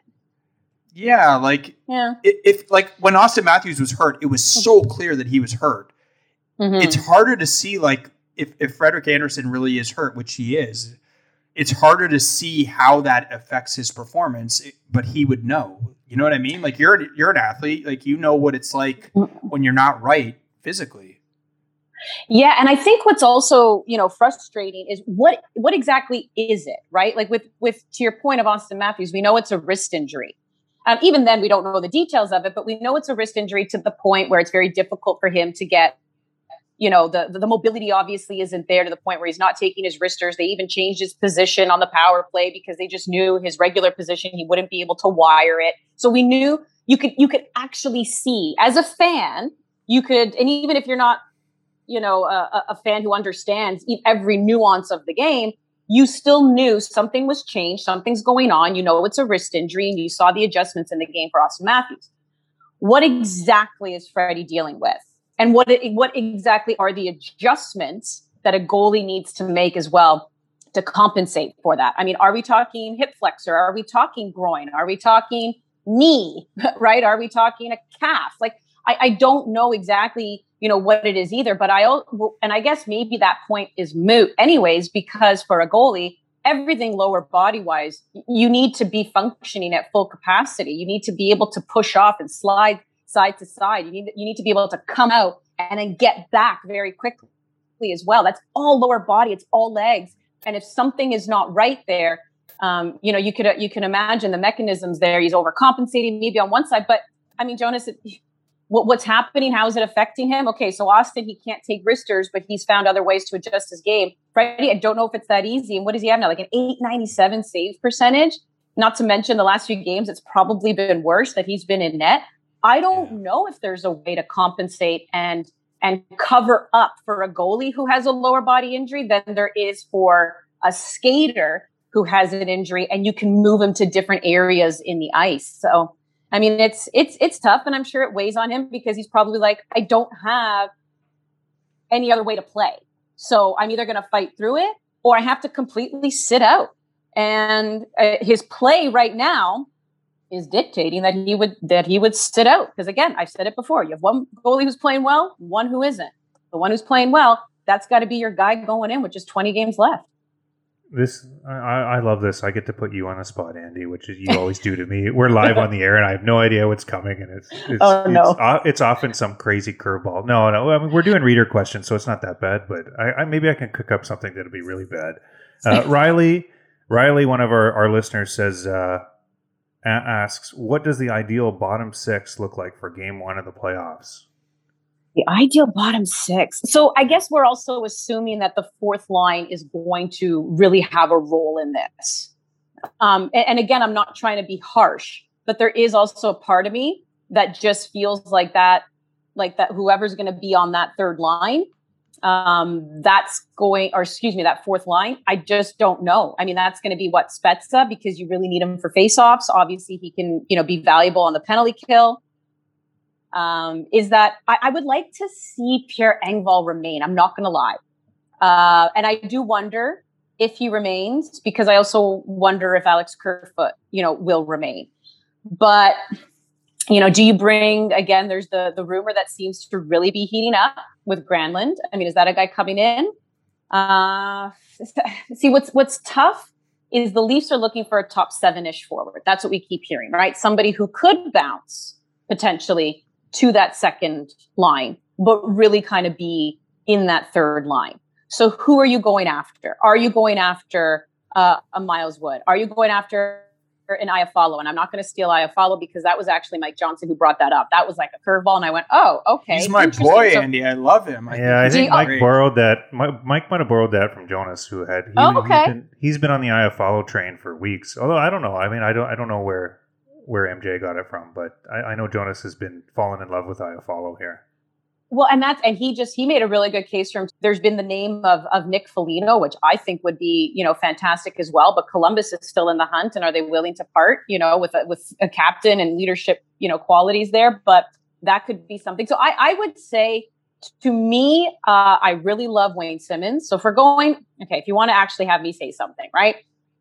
Yeah, like yeah. if like when Austin Matthews was hurt, it was so clear that he was hurt. Mm-hmm. It's harder to see like if, if Frederik Andersen really is hurt, which he is, it's harder to see how that affects his performance, but he would know. You know what I mean? Like you're you're an athlete, like you know what it's like when you're not right physically. Yeah, and I think what's also, you know, frustrating is what what exactly is it, right? Like with with to your point of Austin Matthews, we know it's a wrist injury. Um, even then, we don't know the details of it, but we know it's a wrist injury to the point where it's very difficult for him to get, you know, the, the, the mobility obviously isn't there to the point where he's not taking his wristers. They even changed his position on the power play because they just knew his regular position, he wouldn't be able to wire it. So we knew you could, you could actually see as a fan, you could, and even if you're not, you know, a, a fan who understands every nuance of the game, you still knew something was changed, something's going on. You know, it's a wrist injury, and you saw the adjustments in the game for Austin Matthews. What exactly is Freddie dealing with? And what what exactly are the adjustments that a goalie needs to make as well to compensate for that? I mean, are we talking hip flexor? Are we talking groin? Are we talking knee, right? Are we talking a calf? Like, I, I don't know exactly, you know, what it is either, but I, and I guess maybe that point is moot anyways, because for a goalie, everything lower body wise, you need to be functioning at full capacity. You need to be able to push off and slide side to side. You need, you need to be able to come out and then get back very quickly as well. That's all lower body. It's all legs. And if something is not right there, um, you know, you could, you can imagine the mechanisms there. He's overcompensating maybe on one side, but I mean, Jonas, it, What, what's happening? How is it affecting him? Okay, so Austin, he can't take wristers, but he's found other ways to adjust his game. Freddie, I don't know if it's that easy. And what does he have now? Like an eight ninety-seven save percentage? Not to mention the last few games, it's probably been worse that he's been in net. I don't know if there's a way to compensate and and cover up for a goalie who has a lower body injury than there is for a skater who has an injury, and you can move him to different areas in the ice. So I mean, it's it's it's tough, and I'm sure it weighs on him because he's probably like, I don't have any other way to play. So I'm either going to fight through it or I have to completely sit out. And uh, his play right now is dictating that he would that he would sit out. Because again, I've said it before, you have one goalie who's playing well, one who isn't. The one who's playing well, that's got to be your guy going in with just twenty games left. This I, I love this. I get to put you on the spot, Andy, which is you always do to me. We're live on the air, and I have no idea what's coming, and it's it's oh, no. it's, it's often some crazy curveball. No, no, I mean, we're doing reader questions, so it's not that bad. But I, I maybe I can cook up something that'll be really bad. Uh, Riley, Riley, one of our, our listeners says uh, asks, what does the ideal bottom six look like for Game One of the playoffs? The ideal bottom six. So I guess we're also assuming that the fourth line is going to really have a role in this. Um, and, and again, I'm not trying to be harsh, but there is also a part of me that just feels like that, like that whoever's going to be on that third line, um, that's going, or excuse me, that fourth line. I just don't know. I mean, that's going to be what Spezza, because you really need him for faceoffs. Obviously he can, you know, be valuable on the penalty kill. Um, is that I, I would like to see Pierre Engvall remain. I'm not going to lie. Uh, and I do wonder if he remains, because I also wonder if Alex Kerfoot, you know, will remain. But, you know, do you bring, again, there's the, the rumor that seems to really be heating up with Granlund. I mean, is that a guy coming in? Uh, see, what's, what's tough is the Leafs are looking for a top seven-ish forward. That's what we keep hearing, right? Somebody who could bounce potentially to that second line, but really kind of be in that third line. So who are you going after? Are you going after uh, a Miles Wood? Are you going after an Iafallo? And I'm not going to steal Iafallo because that was actually Mike Johnson who brought that up. That was like a curveball. And I went, oh, okay. He's my boy, so, Andy. I love him. I yeah, think I think Mike great. borrowed that. Mike, Mike might have borrowed that from Jonas, who had, he, oh, okay. he's, been, he's been on the Iafallo train for weeks. Although I don't know. I mean, I don't, I don't know where, where M J got it from, but I, I know Jonas has been falling in love with Iafallo here. Well, and that's, and he just, he made a really good case for him. There's been the name of, of Nick Foligno, which I think would be, you know, fantastic as well. But Columbus is still in the hunt. And are they willing to part, you know, with a, with a captain and leadership, you know, qualities there? But that could be something. So I, I would say, to me, uh, I really love Wayne Simmons. So if we're going, okay, if you want to actually have me say something, right?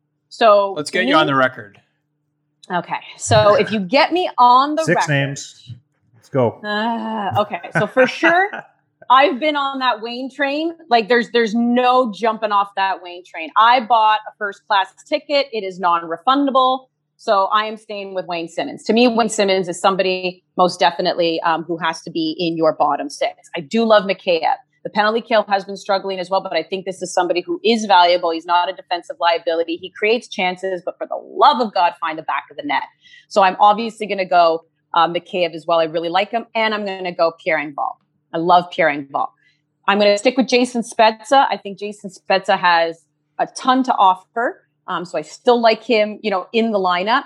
So let's get me, you on the record. Okay. So if you get me on the Six record. names. Let's go. Uh, okay. So for sure, I've been on that Wayne train. Like there's, there's no jumping off that Wayne train. I bought a first class ticket. It is non-refundable. So I am staying with Wayne Simmons. To me, Wayne Simmons is somebody most definitely um, who has to be in your bottom six. I do love Mikheyev. The penalty kill has been struggling as well, but I think this is somebody who is valuable. He's not a defensive liability. He creates chances, but for the love of God, find the back of the net. So I'm obviously going to go uh, Mikheyev as well. I really like him. And I'm going to go Pierre Engvall. I love Pierre Engvall. I'm going to stick with Jason Spezza. I think Jason Spezza has a ton to offer. Um, so I still like him, you know, in the lineup.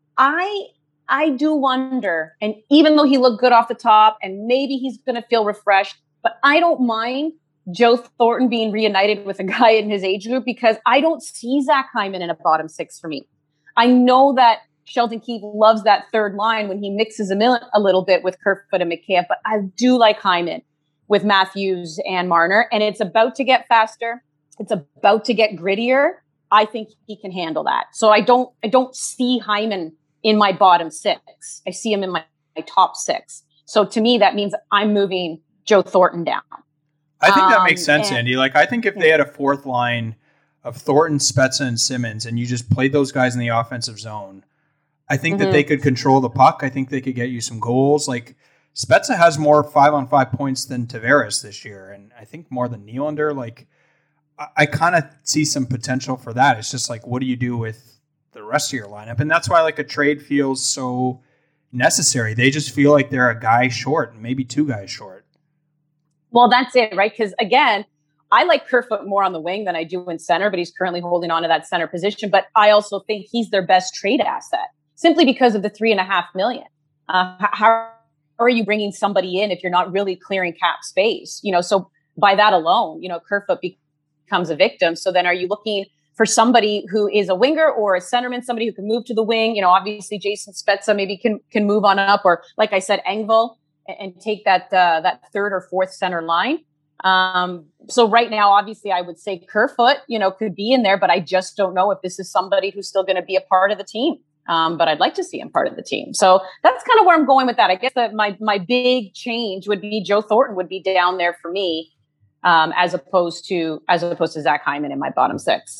I I do wonder, and even though he looked good off the top, and maybe he's going to feel refreshed, but I don't mind Joe Thornton being reunited with a guy in his age group because I don't see Zach Hyman in a bottom six for me. I know that Sheldon Keefe loves that third line when he mixes a, mil- a little bit with Kerfoot and Mikheyev, but I do like Hyman with Matthews and Marner, and it's about to get faster. It's about to get grittier. I think he can handle that. So I don't, I don't see Hyman in my bottom six. I see him in my, my top six. So to me, that means I'm moving Joe Thornton down. I think that Um, makes sense, and- Andy. Like, I think if they had a fourth line of Thornton, Spezza, and Simmons, and you just played those guys in the offensive zone, I think that Mhm. they could control the puck. I think they could get you some goals. Like, Spezza has more five-on-five points than Tavares this year, and I think more than Nylander. Like, I, I kind of see some potential for that. It's just like, what do you do with the rest of your lineup? And that's why, like, a trade feels so necessary. They just feel like they're a guy short, maybe two guys short. Well, that's it, right? Because again, I like Kerfoot more on the wing than I do in center, but he's currently holding on to that center position. But I also think he's their best trade asset simply because of the three and a half million. Uh, how are you bringing somebody in if you're not really clearing cap space? You know, so by that alone, you know, Kerfoot becomes a victim. So then are you looking for somebody who is a winger or a centerman, somebody who can move to the wing? You know, obviously Jason Spezza maybe can can move on up, or like I said, Engvall, and, and take that uh, that third or fourth center line. Um, so right now, obviously, I would say Kerfoot, you know, could be in there, but I just don't know if this is somebody who's still going to be a part of the team. Um, but I'd like to see him part of the team. So that's kind of where I'm going with that. I guess that my my big change would be Joe Thornton would be down there for me, um, as opposed to as opposed to Zach Hyman in my bottom six.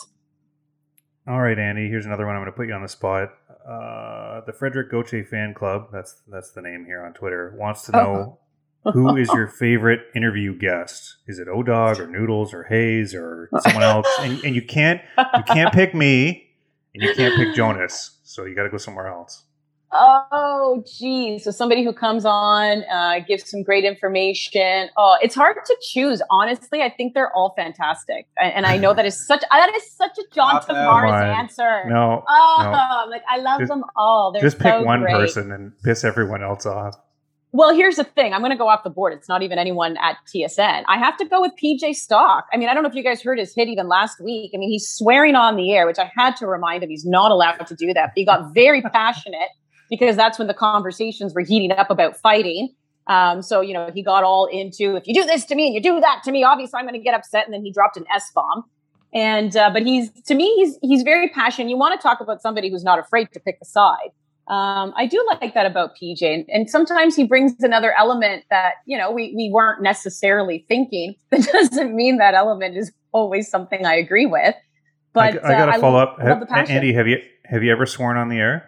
All right, Andy. Here's another one. I'm going to put you on the spot. Uh, the Frederick Gauthier fan club, that's that's the name here on Twitter, wants to know Oh. who is your favorite interview guest? Is it O-Dog or Noodles or Hayes or someone else? And, and you can't you can't pick me, and you can't pick Jonas. So you got to go somewhere else. Oh, geez. So somebody who comes on, uh, gives some great information. Oh, it's hard to choose. Honestly, I think they're all fantastic. And, and I know that is such, that is such a John Stop that. Tavares Come on. answer. No, Oh, no. like I love Just- them all. They're Just pick so one great. person and piss everyone else off. Well, here's the thing. I'm going to go off the board. It's not even anyone at T S N. I have to go with P J Stock. I mean, I don't know if you guys heard his hit even last week. I mean, he's swearing on the air, which I had to remind him he's not allowed to do that. But he got very passionate because that's when the conversations were heating up about fighting. Um, so, you know, he got all into, if you do this to me and you do that to me, obviously I'm going to get upset. And then he dropped an S-bomb. And, uh, but he's, to me, he's, he's very passionate. You want to talk about somebody who's not afraid to pick a side. Um, I do like that about P J. And, and sometimes he brings another element that, you know, we, we weren't necessarily thinking. That doesn't mean that element is always something I agree with. But I, I got to uh, follow love, up. love Have, the passion. Andy, have you have you ever sworn on the air?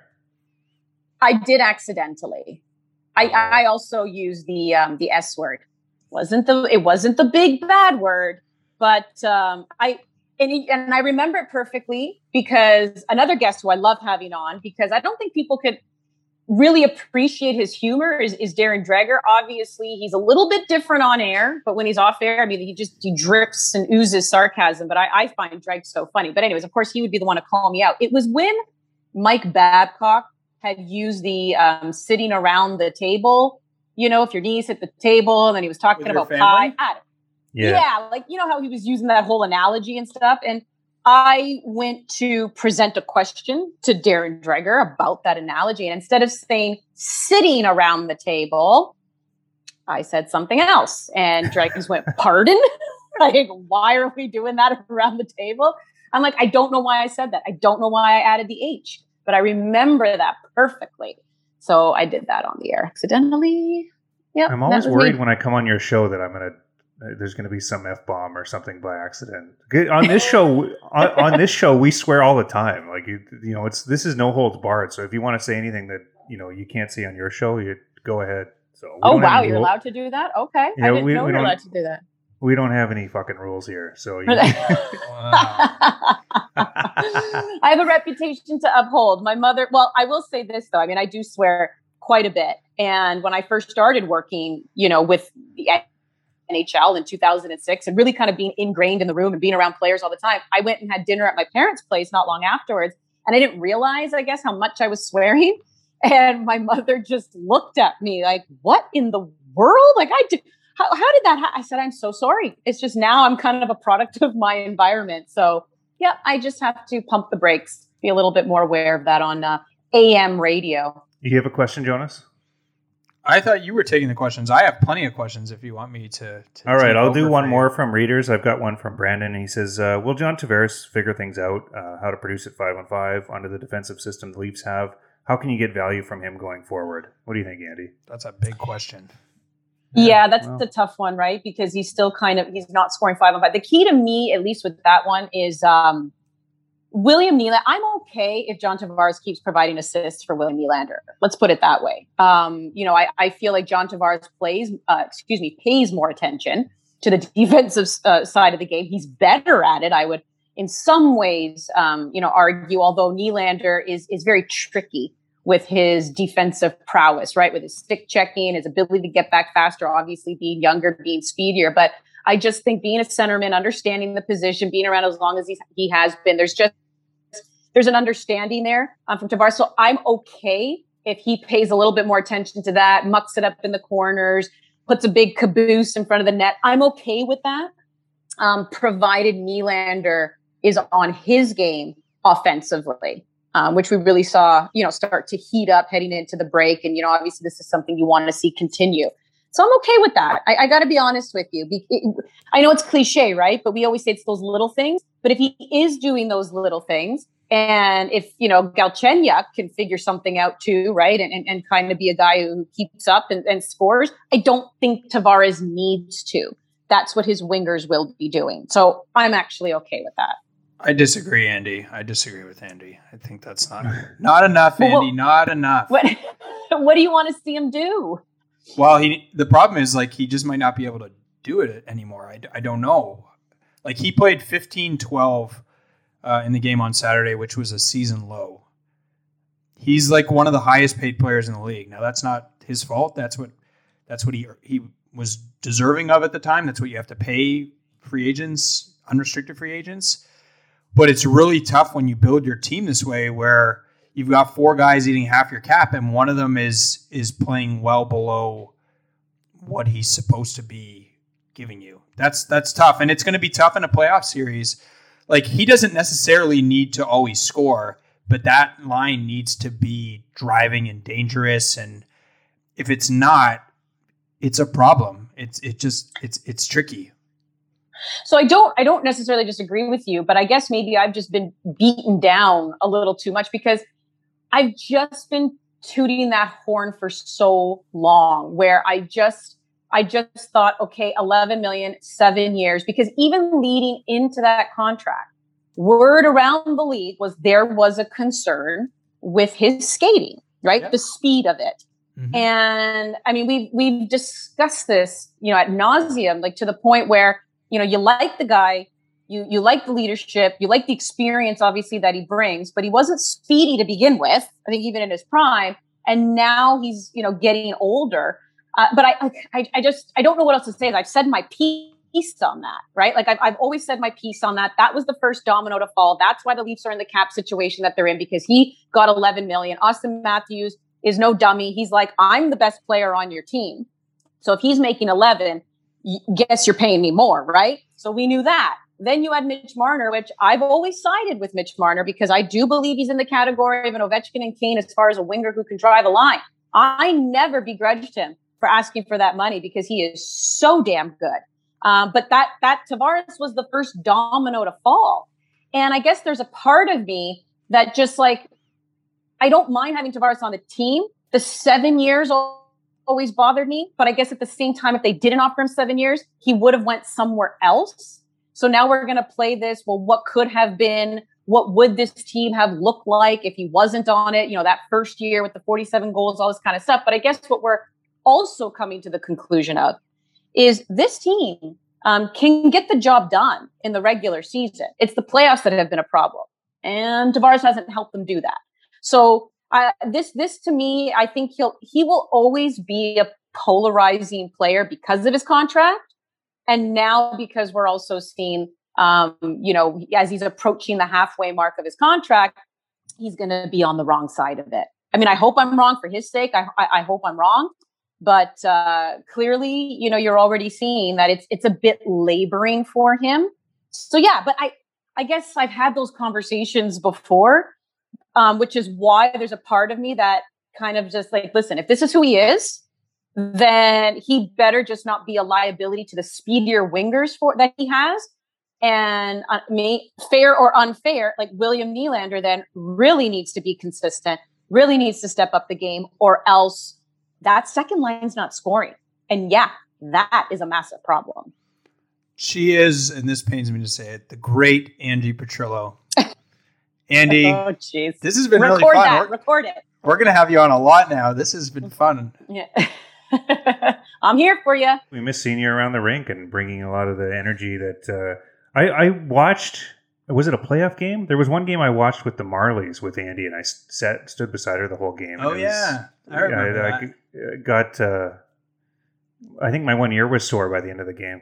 I did accidentally. I, I also used the um, the S word. wasn't the It wasn't the big bad word, but um, I and he, and I remember it perfectly because another guest who I love having on, because I don't think people could really appreciate his humor, is, is Darren Dreger. Obviously, he's a little bit different on air, but when he's off air, I mean, he just he drips and oozes sarcasm. But I, I find Dreg so funny. But anyways, of course, he would be the one to call me out. It was when Mike Babcock had used the um, sitting around the table you know, if your knees hit the table, and then he was talking With your about family? pie. I don't- Yeah. yeah, like, you know how he was using that whole analogy and stuff. And I went to present a question to Darren Dreger about that analogy. And instead of saying sitting around the table, I said something else. And Dreger went, pardon? Like, why are we doing that around the table? I'm like, I don't know why I said that. I don't know why I added the H, but I remember that perfectly. So I did that on the air accidentally. Yeah. I'm always worried when I come on your show that I'm going to there's going to be some F-bomb or something by accident. Good- On this show, on, on this show, we swear all the time. Like, you, you know, it's this is no holds barred. So if you want to say anything that, you know, you can't say on your show, you go ahead. So we Oh, don't have wow. any You're rule- allowed to do that? Okay. Yeah, I didn't we- know we you're don't- allowed to do that. We don't have any fucking rules here. So you, I have a reputation to uphold. My mother, well, I will say this though. I mean, I do swear quite a bit. And when I first started working, you know, with the N H L in two thousand six and really kind of being ingrained in the room and being around players all the time, I went and had dinner at my parents' place not long afterwards. And I didn't realize, I guess, how much I was swearing. And my mother just looked at me like, what in the world? Like, I did, how, how did that happen? I said, I'm so sorry. It's just now I'm kind of a product of my environment. So yeah, I just have to pump the brakes, be a little bit more aware of that on uh, A M radio. you have a question, Jonas? I thought you were taking the questions. I have plenty of questions if you want me to. to All right, take I'll over do one for you. more from readers. I've got one from Brandon. He says, uh, will John Tavares figure things out, uh, how to produce at five on five under the defensive system the Leafs have? How can you get value from him going forward? What do you think, Andy? That's a big question. Yeah, that's well. a tough one, right? Because he's still kind of, he's not scoring five on five. The key to me, at least with that one, is um, William Nylander. I'm okay if John Tavares keeps providing assists for William Nylander. Let's put it that way. Um, you know, I, I feel like John Tavares plays, uh, excuse me, pays more attention to the defensive uh, side of the game. He's better at it, I would, in some ways, um, you know, argue, although Nylander is is very tricky with his defensive prowess, right? With his stick checking, his ability to get back faster, obviously being younger, being speedier. But I just think being a centerman, understanding the position, being around as long as he's, he has been, there's just, there's an understanding there um, from Tavares. So I'm okay if he pays a little bit more attention to that, mucks it up in the corners, puts a big caboose in front of the net. I'm okay with that, um, provided Nylander is on his game offensively. Um, which we really saw, you know, start to heat up heading into the break. And, you know, obviously this is something you want to see continue. So I'm okay with that. I, I got to be honest with you. Be, it, I know it's cliche, right? But we always say it's those little things. But if he is doing those little things, and if, you know, Galchenyuk can figure something out too, right? And, and, and kind of be a guy who keeps up and, and scores, I don't think Tavares needs to. That's what his wingers will be doing. So I'm actually okay with that. I disagree, Andy. I disagree with Andy. I think that's not not enough, Well, Andy. Not enough. What What do you want to see him do? Well, he the problem is like he just might not be able to do it anymore. I, I don't know. Like he played fifteen twelve uh, in the game on Saturday, which was a season low. He's like one of the highest paid players in the league. Now that's not his fault. That's what that's what he he was deserving of at the time. That's what you have to pay free agents, unrestricted free agents. But it's really tough when you build your team this way where you've got four guys eating half your cap and one of them is is playing well below what he's supposed to be giving you. That's that's tough. And it's going to be tough in a playoff series. Like he doesn't necessarily need to always score, but that line needs to be driving and dangerous. And if it's not, it's a problem. It's it just it's it's tricky. So I don't, I don't necessarily disagree with you, but I guess maybe I've just been beaten down a little too much because I've just been tooting that horn for so long where I just, I just thought, okay, eleven million, seven years, because even leading into that contract, word around the league was there was a concern with his skating, right? Yep. The speed of it. Mm-hmm. And I mean, we've, we've discussed this, you know, ad nauseum, like to the point where, you know, you like the guy, you you like the leadership, you like the experience, obviously, that he brings, but he wasn't speedy to begin with, I think even in his prime. And now he's, you know, getting older. Uh, but I, I I just, I don't know what else to say. I've said my piece on that, right? Like I've, I've always said my piece on that. That was the first domino to fall. That's why the Leafs are in the cap situation that they're in, because he got eleven million. Austin Matthews is no dummy. He's like, I'm the best player on your team. So if he's making eleven, guess you're paying me more, right? So we knew that. Then you had Mitch Marner, which I've always sided with Mitch Marner because I do believe he's in the category of an Ovechkin and Kane as far as a winger who can drive a line. I never begrudged him for asking for that money because he is so damn good. Um, but that that Tavares was the first domino to fall. And I guess there's a part of me that just like, I don't mind having Tavares on the team. The seven years always bothered me. But I guess at the same time, if they didn't offer him seven years, he would have went somewhere else. So now we're going to play this. Well, what could have been? What would this team have looked like if he wasn't on it? You know, that first year with the forty-seven goals, all this kind of stuff. But I guess what we're also coming to the conclusion of is this team um, can get the job done in the regular season. It's the playoffs that have been a problem. And Tavares hasn't helped them do that. So uh, this, this to me, I think he'll, he will always be a polarizing player because of his contract. And now because we're also seeing, um, you know, as he's approaching the halfway mark of his contract, he's going to be on the wrong side of it. I mean, I hope I'm wrong for his sake. I, I, I hope I'm wrong. But uh, clearly, you know, you're already seeing that it's it's a bit laboring for him. So, yeah, but I, I guess I've had those conversations before, um, which is why there's a part of me that kind of just like, listen, if this is who he is, then he better just not be a liability to the speedier wingers for that he has. And uh, may, fair or unfair, like William Nylander then really needs to be consistent, really needs to step up the game, or else that second line's not scoring. And yeah, that is a massive problem. She is, and this pains me to say it, the great Andy Petrillo. Andy, oh, jeez. This has been Record really fun. That, we're, record it. We're going to have you on a lot now. This has been fun. Yeah. I'm here for you. We miss seeing you around the rink and bringing a lot of the energy that uh, I, I watched. Was it a playoff game? There was one game I watched with the Marlies with Andy, and I sat stood beside her the whole game. Oh, was, yeah. I remember I, that. I got, uh, I think my one ear was sore by the end of the game.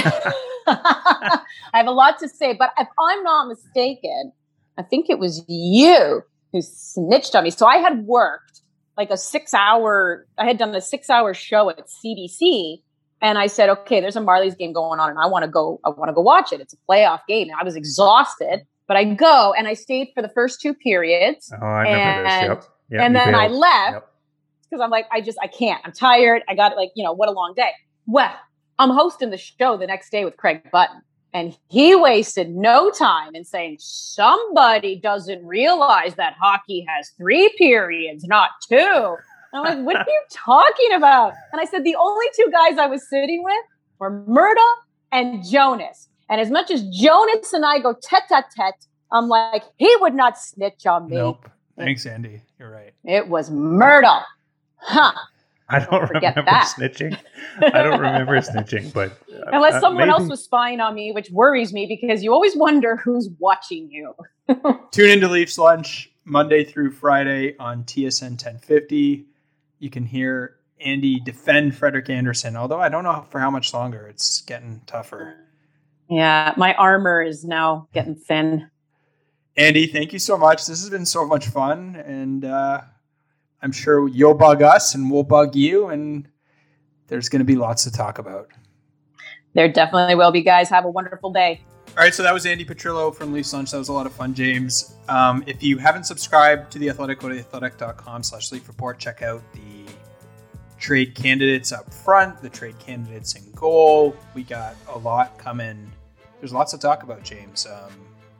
I have a lot to say, but if I'm not mistaken, I think it was you who snitched on me. So I had worked like a six hour, I had done a six hour show at C B C. And I said, okay, there's a Marlies game going on and I want to go, I want to go watch it. It's a playoff game. And I was exhausted, but I go and I stayed for the first two periods. Oh, I remember and, this. Yep. Yep, and then bailed. I left Yep. because I'm like, I just, I can't, I'm tired. I got like, you know, what a long day. Well, I'm hosting the show the next day with Craig Button. And he wasted no time in saying somebody doesn't realize that hockey has three periods, not two. And I'm like, what are you talking about? And I said, the only two guys I was sitting with were Murda and Jonas. And as much as Jonas and I go tete-a-tete, I'm like, he would not snitch on me. Nope. Thanks, Andy. You're right. It was Murda. Huh. I don't, don't remember that. snitching. I don't remember snitching, but uh, unless someone maybe. else was spying on me, which worries me because you always wonder who's watching you. Tune into Leafs Lunch Monday through Friday on T S N ten fifty. You can hear Andy defend Frederik Andersen, although I don't know for how much longer. It's getting tougher. Yeah, my armor is now getting thin. Andy, thank you so much. This has been so much fun, and uh, I'm sure you'll bug us and we'll bug you, and there's going to be lots to talk about. There definitely will be, guys. Have a wonderful day. All right, so that was Andy Petrillo from Leafs Lunch. That was a lot of fun, James. Um, if you haven't subscribed to The Athletic, go to theathletic.com slash Leaf Report. Check out the trade candidates up front, the trade candidates in goal. We got a lot coming. There's lots to talk about, James. Um,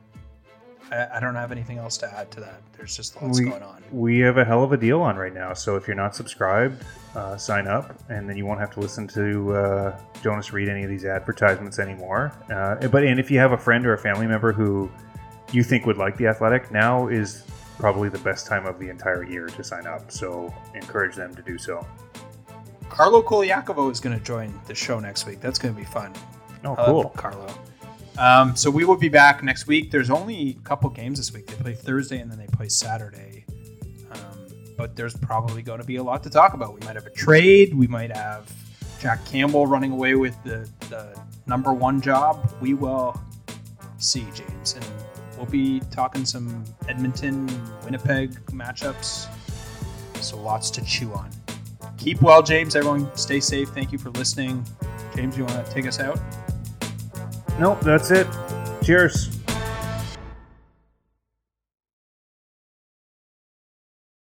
I, I don't have anything else to add to that. There's just lots we, going on. We have a hell of a deal on right now. So if you're not subscribed, uh, sign up, and then you won't have to listen to uh, Jonas read any of these advertisements anymore. Uh, but and if you have a friend or a family member who you think would like The Athletic, now is probably the best time of the entire year to sign up. So encourage them to do so. Carlo Koliakovo is going to join the show next week. That's going to be fun. Oh, I cool. love Carlo. Um, so we will be back next week. There's only a couple games this week. They play Thursday and then they play Saturday. Um, but there's probably going to be a lot to talk about. We might have a trade. We might have Jack Campbell running away with the, the number one job. We will see, James. And we'll be talking some Edmonton, Winnipeg matchups. So lots to chew on. Keep well, James. Everyone stay safe. Thank you for listening. James, you want to take us out? Nope, that's it. Cheers.